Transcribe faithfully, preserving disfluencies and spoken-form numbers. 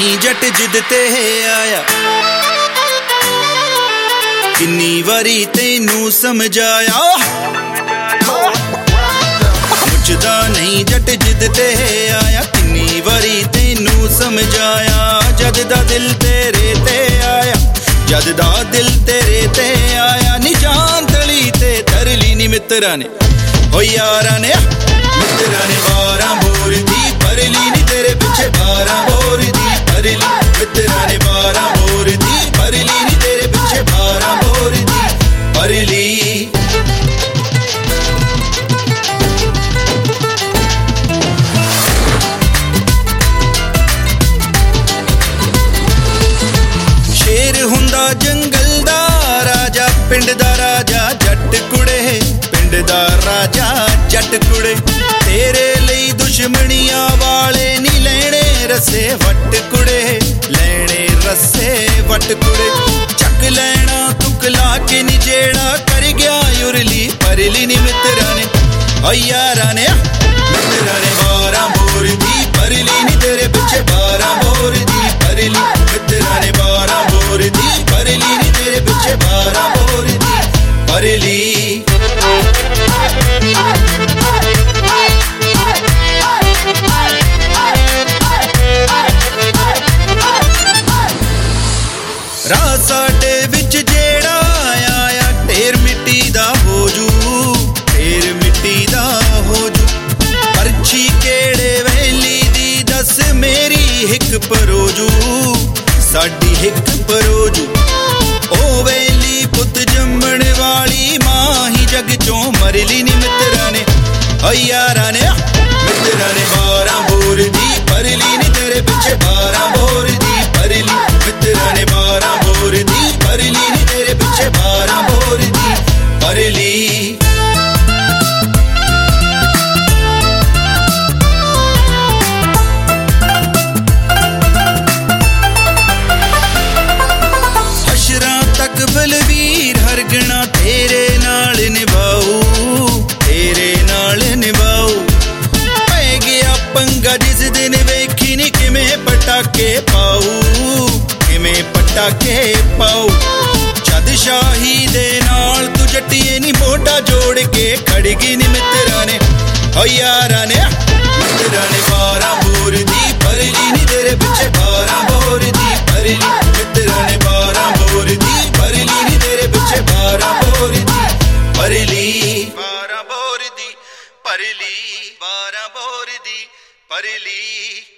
नहीं जट जिद ते आया, किन्नी वारी तेनू समझाया। मुझदा नहीं जट जिद ते आया, किन्नी वारी तेनू समझाया। जद दा दिल तेरे ते आया, जद दा दिल तेरे ते आया। नी जान तली ते तरली नी मित्रा ने ओ यारा ने, मित्रा ने बारां बोर दी परली नी तेरे पिछे बारां बोर दी परली। मित्रा ने बारां बोर दी परली नी तेरे पिछे बारां बोर दी परली। शेर हुंदा जंगल दा राजा, पिंड दा राजा जट कुड़े, पिंड दा राजा जट कुड़े। तेरे ਲਈ दुश्मनियां वाले नी ਲੈਣੇ रस्से वट कुड़े, ਲੈਣੇ रस्से वट कुड़े। ਚੱਕ ਲੈਣਾ ਤੁਕਲਾ ਕੇ ਨੀ ਜਿਹੜਾ ਕਰ ਗਿਆ ਉਰਲੀ ਪਰਲੀ ਨੀ ਮਿੱਤਰਾਂ ਨੇ ਓ ਯਾਰਾਂ ਨੇ। ਮਿੱਤਰਾਂ ਨੇ ਬਾਰਾਂ ਬੋਰ ਦੀ ਪਰਲੀ ਨੀ ਤੇਰੇ ਪਿੱਛੇ ਬਾਰਾਂ ਬੋਰ ਦੀ ਪਰਲੀ। ਮਿੱਤਰਾਂ ਨੇ ਬਾਰਾਂ ਬੋਰ ਦੀ ਪਰਲੀ ਨੀ ਤੇਰੇ ਪਿੱਛੇ ਬਾਰਾਂ ਬੋਰ ਦੀ ਪਰਲੀ। ਰਾਹ ਸਾਡੇ ਵਿੱਚ ਜਿਹੜਾ ਆਇਆ, ਢੇਰ ਮਿੱਟੀ ਦਾ ਹੋ ਜੂ, ਢੇਰ ਮਿੱਟੀ ਦਾ ਹੋ ਜੂ। ਪਰਛੀ ਕਿਹੜੇ ਵੇਲੀ ਦੀ ਦੱਸ, ਮੇਰੀ ਹਿੱਕ ਪਰੋਜੂ, ਸਾਡੀ ਹਿੱਕ ਪਰੋਜੂ। ਉਹ ਵੇਲੀ ਪੁੱਤ ਜੰਮਣ ਵਾਲੀ ਮਾਂ ਹੀ ਜੱਗ ਚੋਂ ਮਰਲੀ ਨੀ ਮਿੱਤਰਾਂ ਨੇ ਓ ਯਾਰਾਂ ਨੇ। ਮਿੱਤਰਾਂ ਨੇ ਬਾਰਾਂ ਬੋਰ ਦੀ ਪਰਲੀ ਨੀ ਤੇਰੇ ਪਿੱਛੇ ਬਾਰਾਂ ਬੋਰ ਦੀ ਪਰਲੀ। ਮਿੱਤਰਾਂ ਨੇ ਬਾਰਾਂ ਬੋਰ ਦੀ ਪਰਲੀ ਨੀ ਤੇਰੇ ਪਿੱਛੇ ਬਾਰਾਂ ਬੋਰ ਦੀ ਪਰਲੀ। ਹਸ਼ਰਾਂ ਤੱਕ ਬਲਵੀਰ ਹਰਗਣਾ ਤੇਰੇ ਨਾਲ ਨਿਭਾਊ, ਤੇਰੇ ਨਾਲ ਨਿਭਾਊ। ਪੈ ਗਿਆ ਪੰਗਾ ਜਿਸ ਦਿਨ ਵੇਖੀ ਨੀ ਕਿਵੇਂ ਪਟਾਕੇ ਪਾਊ, ਕਿਵੇਂ ਪਟਾਕੇ ਪਾਊ। ਜਦ ਸ਼ਾਹੀ ਦੇ ਨਾਲ ਤੂੰ ਜੱਟੀਏ ਨੀ ਮੋਢਾ ਜੋੜ ਕੇ ਖੜਗੀ ਨੀ ਮਿੱਤਰਾਂ ਨੇ ਓ ਯਾਰਾਂ ਨੇ। ਮਿੱਤਰਾਂ ਨੇ ਬਾਰਾਂ ਬੋਰ ਦੀ ਪਰਲੀ ਨੀ ਤੇਰੇ ਪਿੱਛੇ ਬਾਰਾਂ ਬੋਰ ਦੀ ਪਰਲੀ। ਮਿੱਤਰਾਂ ਨੇ ਬਾਰਾਂ ਬੋਰ ਦੀ ਪਰਲੀ ਨੀ ਤੇਰੇ ਪਿੱਛੇ ਬਾਰਾਂ ਬੋਰ ਦੀ ਪਰਲੀ। ਬਾਰਾਂ ਬੋਰ ਦੀ ਪਰਲੀ, ਬਾਰਾਂ ਬੋਰ ਦੀ ਪਰਲੀ।